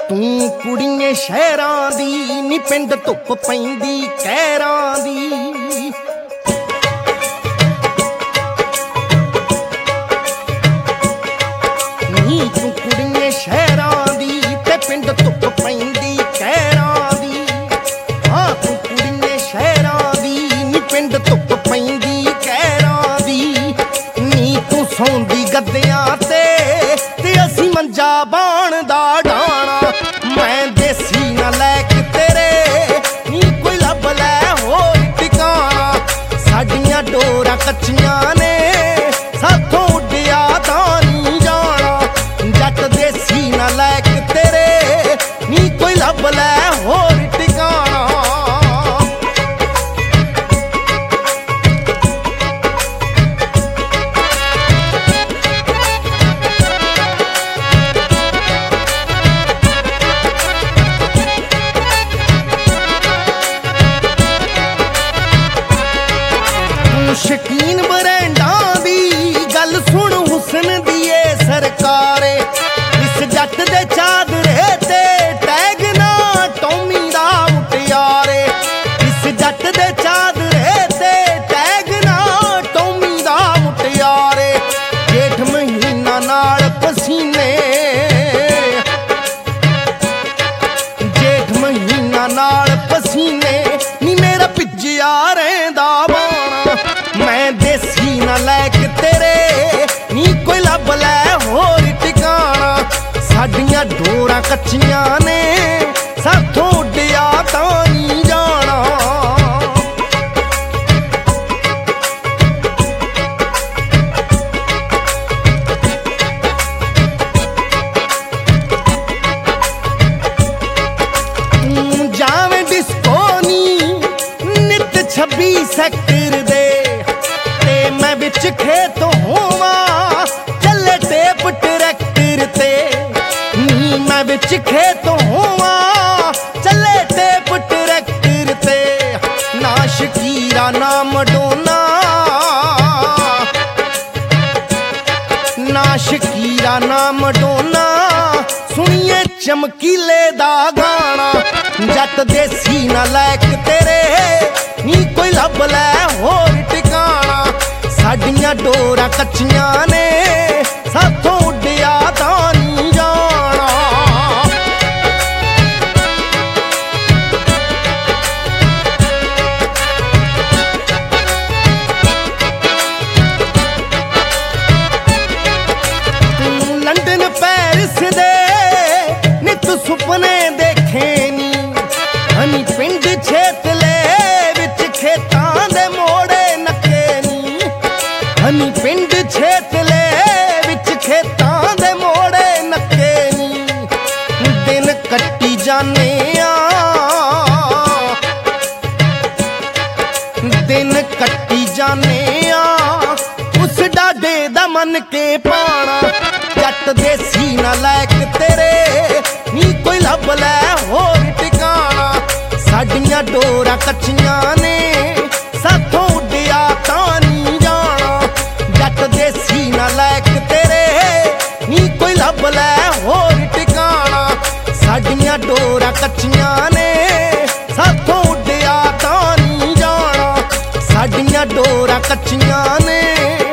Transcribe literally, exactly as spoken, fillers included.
ਤੂੰ ਕੁੜੀਏ ਸ਼ਹਿਰਾਂ ਦੀ ਨੀ ਪਿੰਡ ਧੁੱਪ ਪੈਂਦੀ ਕਹਿਰਾਂ ਦੀ। ਨੀ ਤੂੰ ਕੁੜੀਏ ਸ਼ਹਿਰਾਂ ਦੀ ਤੇ ਪਿੰਡ ਧੁੱਪ ਪੈਂਦੀ ਕਹਿਰਾਂ ਦੀ। ਹਾਂ ਤੂੰ ਕੁੜੀਏ ਸ਼ਹਿਰਾਂ ਦੀ ਨੀ ਪਿੰਡ ਧੁੱਪ ਪੈਂਦੀ ਕਹਿਰਾਂ ਦੀ। ਨੀ ਤੂੰ ਸੌਂਦੀ ਗੱਦਿਆਂ ਤੇ ਤੇ ਅਸੀਂ ਮੰਜਾ ਬਾਣ ਦਾ ਡਾਣਾ। ਮੈਂ ਦੇਸੀ ਨਾ ਲੈ ਕੇ ਤੇਰੇ ਨੀ ਕੋਈ ਲੱਭ ਲੈ ਹੋਰ ਟਿਕਾਣਾ। ਸਾਡੀਆਂ ਡੋਰਾਂ ਕੱਚੀਆਂ ਨੇ ਸਾਥੋਂ ਉੱਡਿਆ ਤਾਂ ਨਹੀਂ ਜਾਣਾ। ਜੱਟ ਦੇਸੀ ਨਾ ਲੈ ਕੇ ਤੇਰੇ ਨੀ ਕੋਈ ਲੱਭ ਲੈ ਹੋਰ ਟਿਕਾਣਾ। ਸ਼ਕੀਨ ਬਰੈਂਡਾਂ ਦੀ ਗੱਲ ਸੁਣ ਹੁਸਨ ਦੀ ਏ ਸਰਕਾਰੇ। ਇਸ ਜੱਟ ਦੇ ਚਾਦਰੇ ਤੇ ਟੈਗ ਨਾ ਟੋਮੀ ਦਾ ਮੁਟਿਆਰੇ। ਇਸ ਜੱਟ ਦੇ ਚਾਦਰੇ ਤੇ ਟੈਗ ਨਾ ਟੋਮੀ ਦਾ ਮੁਟਿਆਰੇ। ਜੇਠ ਮਹੀਨਾ ਨਾਲ ਪਸੀਨੇ ਜੇਠ ਮਹੀਨਾ ਨਾਲ ਪਸੀਨੇ ਨੀ ਮੇਰਾ ਭਿੱਜਿਆ ਰਹਿੰਦਾ ਬਾਣਾ। ਮੈਂ ਦੇਸੀ ਨਾ ਲੈ ਕੇ ਤੇਰੇ ਨੀ ਕੋਈ ਲੱਭ ਲੈ ਹੋਰ ਟਿਕਾਣਾ। ਸਾਡੀਆਂ ਡੋਰਾਂ ਕੱਚੀਆਂ ਨੇ ਸਾਥੋਂ ਉੱਡਿਆ ਤਾਂ ਨਹੀਂ ਜਾਣਾ। ਤੂੰ ਜਾਵੇਂ ਡਿਸਕੋ ਨੀ ਨਿੱਤ ਛੱਬੀ ਸੈਕਟਰ ਦੇ ਤੇ ਮੈਂ ਵਿੱਚ ਖੇਤ ਹੋਵਾਂ ਚੱਲੇ ਟੇਪ ਟਰੈਕਟਰ ਤੇ। ਨੀ ਮੈਂ ਵਿੱਚ ਖੇਤ ਹੋਵਾਂ ਚੱਲੇ ਟੇਪ ਟਰੈਕਟਰ ਤੇ। ਨਾ ਸ਼ਕੀਰਾ ਨਾ ਮਡੋਨਾ ਨਾ ਸ਼ਕੀਰਾ ਨਾ ਮਡੋਨਾ ਸੁਣੀਏ ਚਮਕੀਲੇ ਦਾ ਗਾਣਾ। ਜੱਟ ਦੇਸੀ ਨਾ ਲੈ ਕੇ ਤੇਰੇ ਨੀ ਕੋਈ ਲੱਭ ਲੈ ਹੋਰ ਟਿਕਾਣਾ। ਸਾਡੀਆਂ ਡੋਰਾਂ ਕੱਚੀਆਂ ਨੇ ਸਾਥੋਂ ਉੱਡਿਆ ਤਾਂ ਨਹੀਂ ਜਾਣਾ। ਤੂੰ ਲੰਡਨ ਪੈਰਿਸ ਦੇ ਨਿੱਤ ਸੁਪਨੇ ਦੇਖੇ ਨੀ। ਹਨੀ ਪਿੰਡ ਛੇਤਲੇ ਵਿੱਚ ਖੇਤਾਂ ਦੇ ਮੋੜੇ ਨੱਕੇ ਨੀ। ਹਨੀ ਪਿੰਡ ਛੇਤਲੇ ਵਿੱਚ ਖੇਤਾਂ ਦੇ ਮੋੜੇ ਨੱਕੇ ਨੀ। ਦਿਨ ਕੱਟੀ ਜਾਨੇ ਆ ਦਿਨ ਕੱਟੀ ਜਾਨੇ ਆ ਉਸ ਡਾਡੇ ਦਾ ਮੰਨ ਕੇ ਪਾਣਾ। ਜੱਟ ਦੇਸੀ ਨਾ ਲੈ ਕੇ ਤੇਰੇ ਨੀ ਕੋਈ ਲੱਭ ਲੈ ਹੋਰ ਟਿਕਾਣਾ। ਸਾਡੀਆਂ ਡੋਰਾਂ ਕੱਚੀਆਂ ਨੇ ਸਾਥੋਂ ਉੱਡਿਆ ਤਾਂ ਨਹੀਂ ਜਾਣਾ। ਜੱਟ ਦੇਸੀ ਨਾ ਲੈ ਕੇ ਤੇਰੇ ਨੀ ਕੋਈ ਲੱਭ ਲੈ ਹੋਰ ਟਿਕਾਣਾ। ਸਾਡੀਆਂ ਡੋਰਾਂ ਕੱਚੀਆਂ ਨੇ ਸਾਥੋਂ ਉੱਡਿਆ ਤਾਂ ਨਹੀਂ ਜਾਣਾ। ਸਾਡੀਆਂ ਡੋਰਾਂ ਕੱਚੀਆਂ ਨੇ